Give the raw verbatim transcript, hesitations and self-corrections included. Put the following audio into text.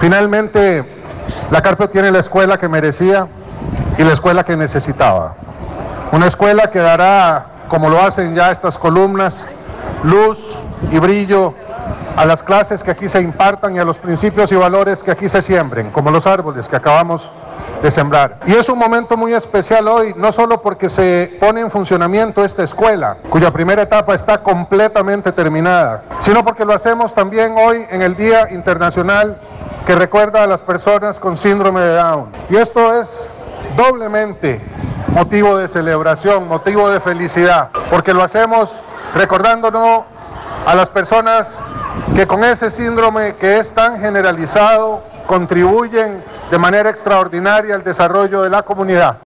Finalmente, la Carpio tiene la escuela que merecía y la escuela que necesitaba. Una escuela que dará, como lo hacen ya estas columnas, luz y brillo a las clases que aquí se impartan y a los principios y valores que aquí se siembren, como los árboles que acabamos de sembrar. Y es un momento muy especial hoy, no solo porque se pone en funcionamiento esta escuela, cuya primera etapa está completamente terminada, sino porque lo hacemos también hoy en el Día Internacional que recuerda a las personas con síndrome de Down. Y esto es doblemente motivo de celebración, motivo de felicidad, porque lo hacemos recordándonos a las personas que con ese síndrome que es tan generalizado contribuyen de manera extraordinaria al desarrollo de la comunidad.